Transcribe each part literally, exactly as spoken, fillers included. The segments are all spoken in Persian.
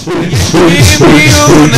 میون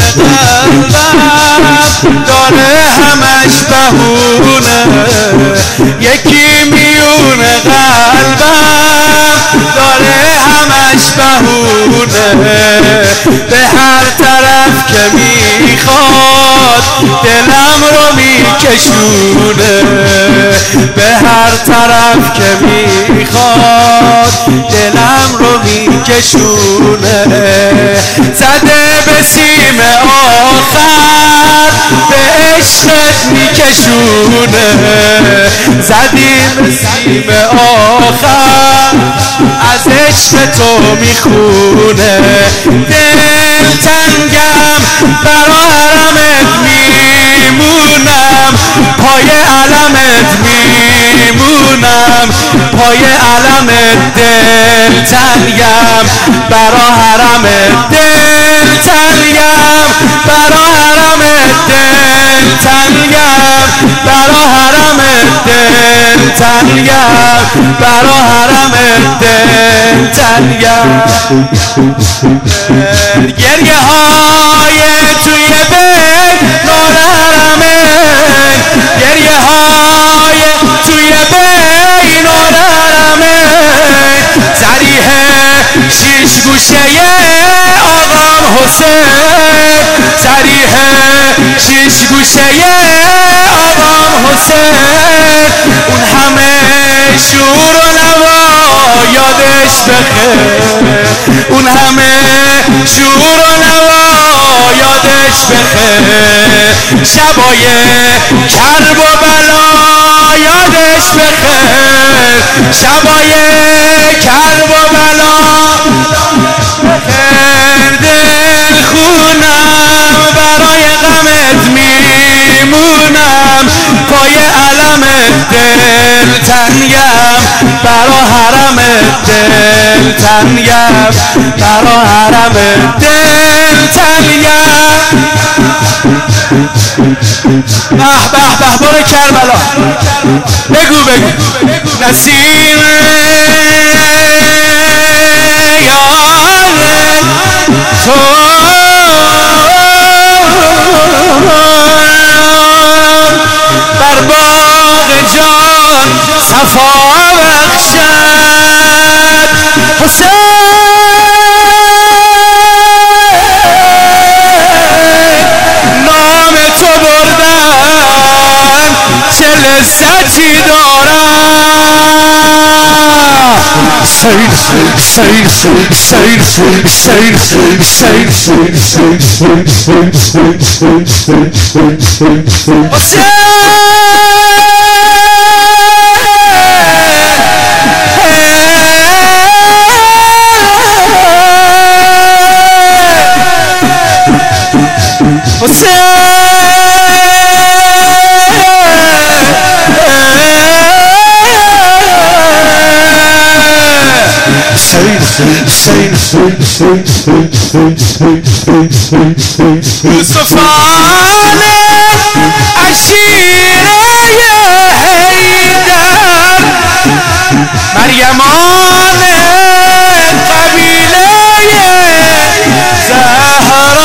قلبم داره همش بهونه، یکی میون قلبم داره همش بهونه، به هر طرف که میخواد دلم رو میکشونه، به هر طرف که میخواد دلم رو میکشونه، زده به سیم آخر به عشقت میکشونه، زدیم به سیم آخر از عشق تو میخونه، دل تنگم برا حرمت میمونم، پای علمت میمونم، پای علمت دل تنگم برا حرمت دل تنگم برا حرمت دل تنگم برا حرمت دل تنگم برا حرمت دل تنگم. گریه های توی بیت نور حرمت، گریه های توی بیت نور حرمت، ضریح شیش گوشه آقام حسین، ضریح شیش گوشه آقام حسین، اون همه شور و نوا یادش بخیر، اون همه شور و نوا یادش بخیر، شبای کرب و بلا یادش بخیر، شبای کرب و بلا بخیر، دل خونم برای غمت میمونم، پای علمت دل تنگم برا حرمت دل تنگم برا حرمت دل تنگم. به به به بار کربلا بگو بگو نسیم یاد تو بر باغ جان صفا بخشد، حسین نام تو بردن چه لذتی دارد، سید سید سید سید سید سید سید یوسفان عشیره حیدر، مریمان قبیله زهرا،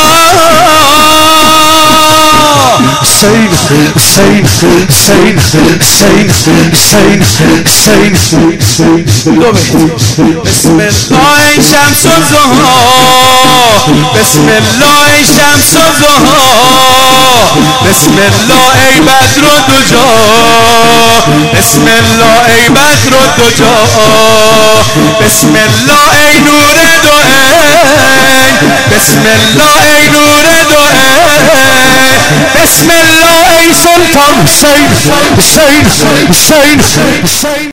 سید سید سید سید سید سید بسم الله شمس الضحی، بسم الله شمس الضحی، بسم الله ای بدر الدجا، بسم الله ای بدر الدجا، بسم الله ای نور دو عین، بسم الله ای نور دو عین، بسم الله ای سلطان حسین حسین حسین حسین.